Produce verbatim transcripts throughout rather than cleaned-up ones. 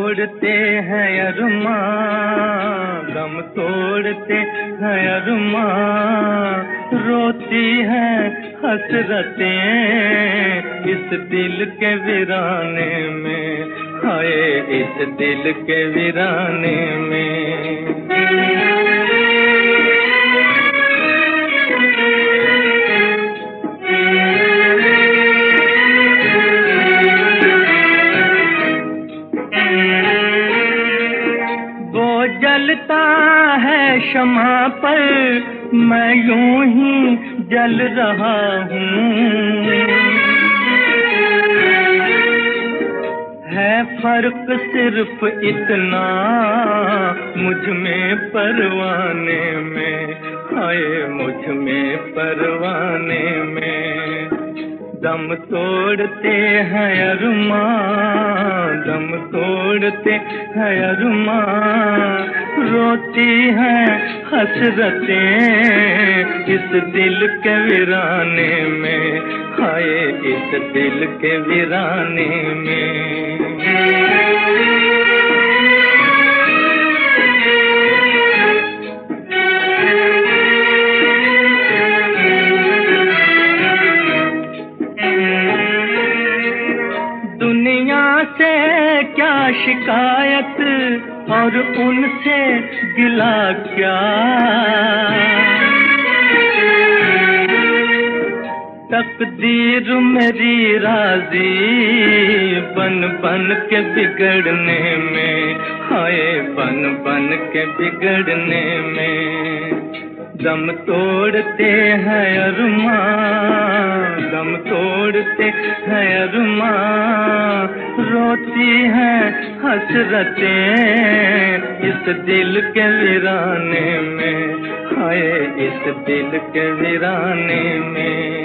तोड़ते हैं अरमान, गम तोड़ते हैं अरमान, रोती हैं हसरतें इस दिल के वीराने में, हाय इस दिल के वीराने में। जलता है शमा पर मैं यूं ही जल रहा हूँ, है फर्क सिर्फ इतना मुझ में परवाने में, हाय मुझ में परवाने में। दम तोड़ते हैं अरमान, दम तोड़ते हैं अरमान, रोती हैं हसरतें इस दिल के वीराने में, हाय इस दिल के वीराने में। दुनिया से क्या शिकायत और उनसे गिला क्या, तकदीर मेरी राजी बन बन के बिगड़ने में, हाय बन बन के बिगड़ने में। दम तोड़ते हैं अरमान, दम तोड़ते हैं अरमान, रोती हैं हसरतें इस दिल के वीराने में, हाय इस दिल के वीराने में।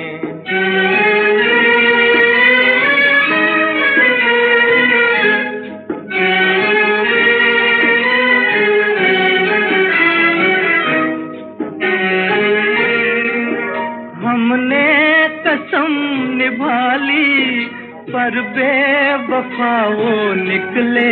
हमने कसम निभा ली पर बेवफा वो निकले,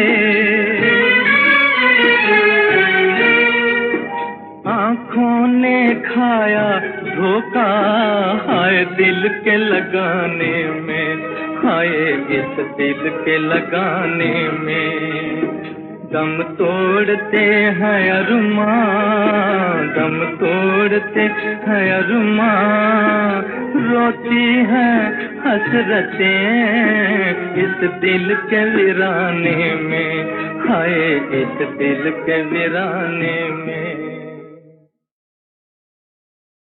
आँखों ने खाया धोखा हाय दिल के लगाने में, हाय इस दिल के लगाने में। दम तोड़ते हैं अरमान, दम तोड़ते हैं अरमान, रोती हैं हसरतें इस दिल के वीराने में, हाय इस दिल के वीराने में।